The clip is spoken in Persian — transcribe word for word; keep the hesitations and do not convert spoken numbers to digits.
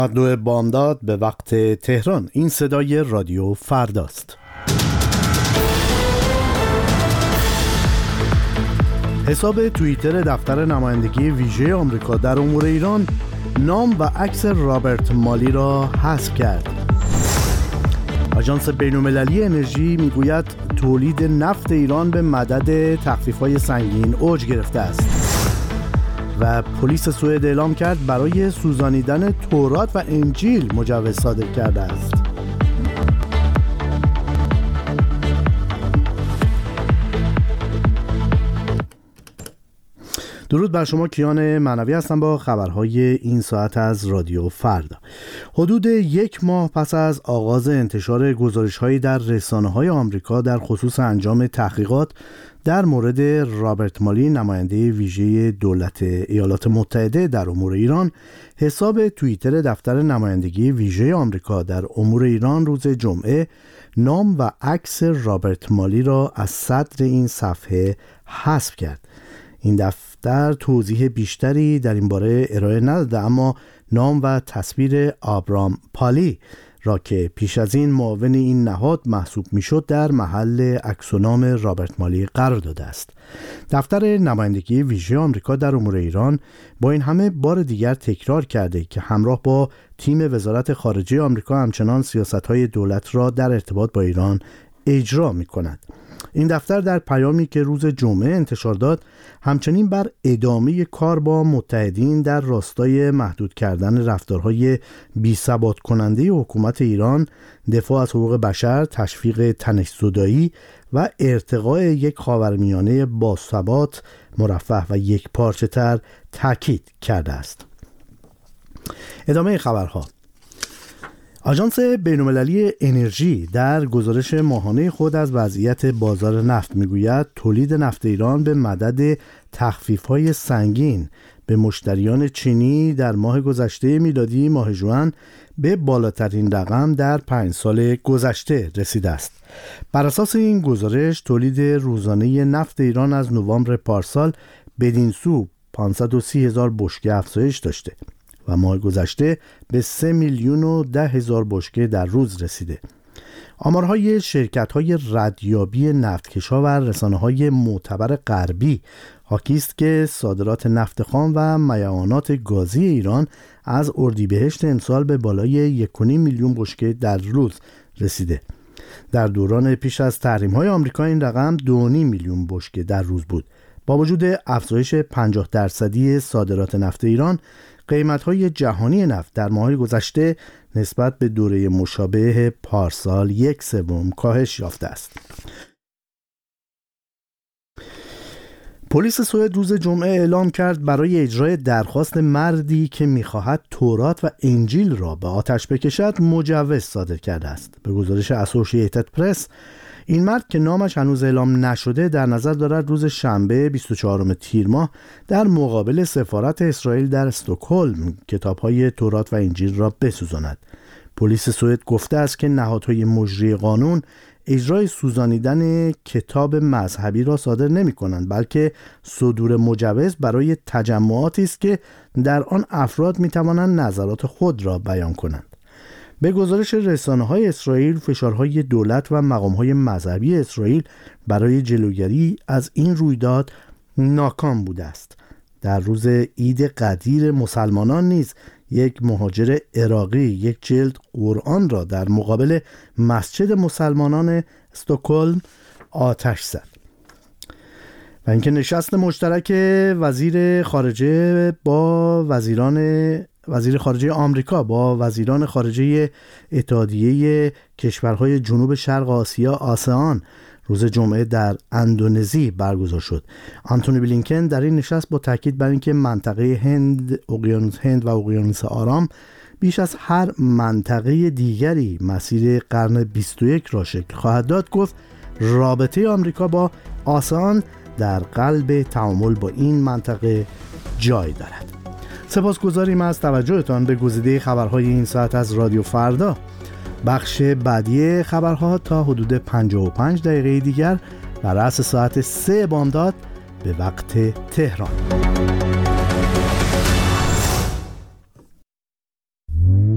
دو بامداد به وقت تهران. این صدای رادیو فرداست. حساب توییتر دفتر نمایندگی ویژه آمریکا در امور ایران نام و عکس رابرت مالی را حذف کرد. آژانس بین‌المللی انرژی میگوید تولید نفت ایران به مدد تخفیف‌های سنگین اوج گرفته است. و پلیس سوئد اعلام کرد برای سوزانیدن تورات و انجیل مجوز صادر کرده است. درود بر شما، کیان معنوی هستم با خبرهای این ساعت از رادیو فردا. حدود یک ماه پس از آغاز انتشار گزارش‌هایی در رسانه‌های آمریکا در خصوص انجام تحقیقات در مورد رابرت مالی، نماینده ویژه دولت ایالات متحده در امور ایران، حساب توییتر دفتر نمایندگی ویژه آمریکا در امور ایران روز جمعه نام و عکس رابرت مالی را از صدر این صفحه حذف کرد. این دفتر توضیح بیشتری در این باره ارائه نداده، اما نام و تصویر آبرام پالی را که پیش از این معاون این نهاد محسوب میشد در محل عکس و نام رابرت مالی قرار داده است. دفتر نمایندگی ویژه آمریکا در امور ایران با این همه بار دیگر تکرار کرده که همراه با تیم وزارت خارجه آمریکا همچنان سیاست‌های دولت را در ارتباط با ایران اجرا می‌کند. این دفتر در پیامی که روز جمعه انتشار داد همچنین بر ادامه کار با متحدین در راستای محدود کردن رفتارهای بی‌ثبات کننده حکومت ایران، دفاع از حقوق بشر، تشویق تنش‌زدایی و ارتقاء یک خاورمیانه باثبات، مرفه و یک پارچه تر تاکید کرده است. ادامه خبرها. آژانس بین‌المللی انرژی در گزارش ماهانه خود از وضعیت بازار نفت میگوید تولید نفت ایران به مدد تخفیف‌های سنگین به مشتریان چینی در ماه گذشته میلادی ماه ژوئن به بالاترین رقم در پنج سال گذشته رسیده است. بر اساس این گزارش تولید روزانه نفت ایران از نوامبر پارسال بدین سو پانصد و سی هزار بشکه افزایش داشته و ماه گذشته به سه میلیون و ده هزار بشکه در روز رسیده. آمارهای شرکت‌های ردیابی نفتکش‌ها و رسانه‌های معتبر غربی حاکی است که صادرات نفت خام و میعانات گازی ایران از اردیبهشت امسال به بالای یک و نیم میلیون بشکه در روز رسیده. در دوران پیش از تحریم‌های آمریکا این رقم دو و نیم میلیون بشکه در روز بود. با وجود افزایش پنجاه درصدی صادرات نفت ایران، قیمت‌های جهانی نفت در ماه گذشته نسبت به دوره مشابه پارسال یک سوم کاهش یافته است. پلیس سوئد روز جمعه اعلام کرد برای اجرای درخواست مردی که می‌خواهد تورات و انجیل را به آتش بکشد مجوز صادر کرده است. به گزارش اسوسییتد پرس، این مرد که نامش هنوز اعلام نشده در نظر دارد روز شنبه بیست و چهارم تیر ماه در مقابل سفارت اسرائیل در استکهلم کتاب‌های تورات و انجیل را بسوزاند. پلیس سوئد گفته است که نهادهای مجری قانون اجرای سوزانیدن کتاب مذهبی را صادر نمی‌کنند، بلکه صدور مجوز برای تجمعاتی است که در آن افراد می‌توانند نظرات خود را بیان کنند. به گزارش رسانه‌های اسرائیل، فشارهای دولت و مقام‌های مذهبی اسرائیل برای جلوگیری از این رویداد ناکام بوده است. در روز عید قدیر مسلمانان نیز یک مهاجر عراقی یک جلد قرآن را در مقابل مسجد مسلمانان استکهلم آتش زد. و اینکه نشست مشترک وزیر خارجه با وزیران وزیر خارجه آمریکا با وزیران خارجه اتحادیه کشورهای جنوب شرق آسیا آسئان روز جمعه در اندونزی برگزار شد. آنتونی بلینکن در این نشست با تاکید بر اینکه منطقه هند، اقیانوس هند و اقیانوس آرام بیش از هر منطقه دیگری مسیر قرن بیست و یک را شکل خواهد داد، گفت رابطه آمریکا با آسئان در قلب تعامل با این منطقه جای دارد. سپاسگزاریم از توجهتان به گزیده خبرهای این ساعت از رادیو فردا. بخش بعدی خبرها تا حدود پنجاه و پنج دقیقه دیگر بر رأس ساعت سه بامداد به وقت تهران.